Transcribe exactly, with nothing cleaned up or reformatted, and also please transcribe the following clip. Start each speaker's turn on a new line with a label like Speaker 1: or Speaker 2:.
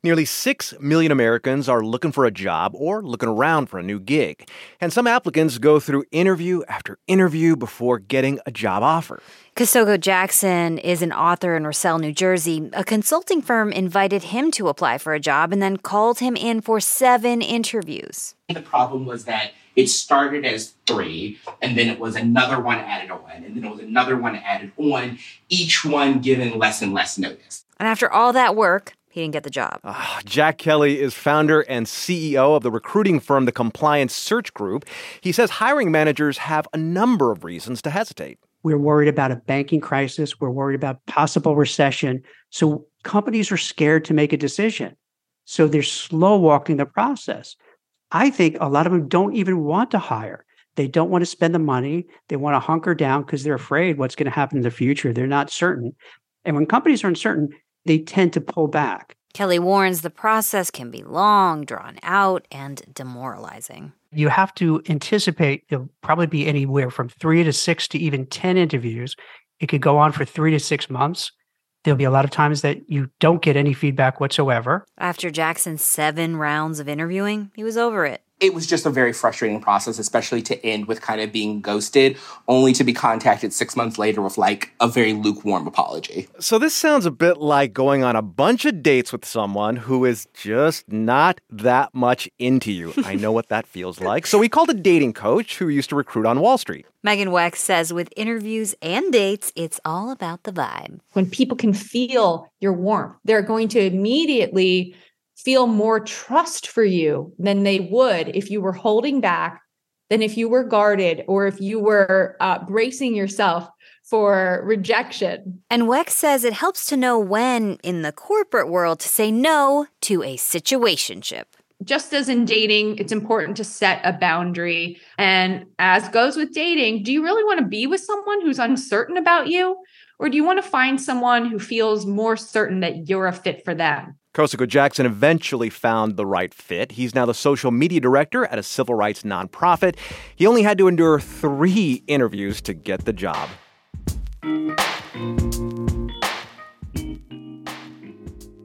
Speaker 1: Nearly six million Americans are looking for a job or looking around for a new gig. And some applicants go through interview after interview before getting a job offer.
Speaker 2: Kosoko Jackson is an author in Russell, New Jersey. A consulting firm invited him to apply for a job and then called him in for seven interviews.
Speaker 3: The problem was that it started as three, and then it was another one added on, and then it was another one added on, each one given less and less notice.
Speaker 2: And after all that work, he didn't get the job.
Speaker 1: Uh, Jack Kelly is founder and C E O of the recruiting firm, the Compliance Search Group. He says hiring managers have a number of reasons to hesitate.
Speaker 4: We're worried about a banking crisis. We're worried about possible recession. So companies are scared to make a decision. So they're slow walking the process. I think a lot of them don't even want to hire. They don't want to spend the money. They want to hunker down because they're afraid what's going to happen in the future. They're not certain. And when companies are uncertain, they tend to pull back.
Speaker 2: Kelly warns the process can be long, drawn out, and demoralizing.
Speaker 4: You have to anticipate there'll probably be anywhere from three to six to even ten interviews. It could go on for three to six months. There'll be a lot of times that you don't get any feedback whatsoever.
Speaker 2: After Jackson's seven rounds of interviewing, he was over it.
Speaker 3: It was just a very frustrating process, especially to end with kind of being ghosted, only to be contacted six months later with like a very lukewarm apology.
Speaker 1: So this sounds a bit like going on a bunch of dates with someone who is just not that much into you. I know what that feels like. So we called a dating coach who used to recruit on Wall Street.
Speaker 2: Megan Wex says with interviews and dates, it's all about the vibe.
Speaker 5: When people can feel your warmth, they're going to immediately feel more trust for you than they would if you were holding back, than if you were guarded, or if you were uh, bracing yourself for rejection.
Speaker 2: And Wex says it helps to know when, in the corporate world, to say no to a situationship.
Speaker 5: Just as in dating, it's important to set a boundary. And as goes with dating, do you really want to be with someone who's uncertain about you? Or do you want to find someone who feels more certain that you're a fit for them?
Speaker 1: Kosoko Jackson eventually found the right fit. He's now the social media director at a civil rights nonprofit. He only had to endure three interviews to get the job.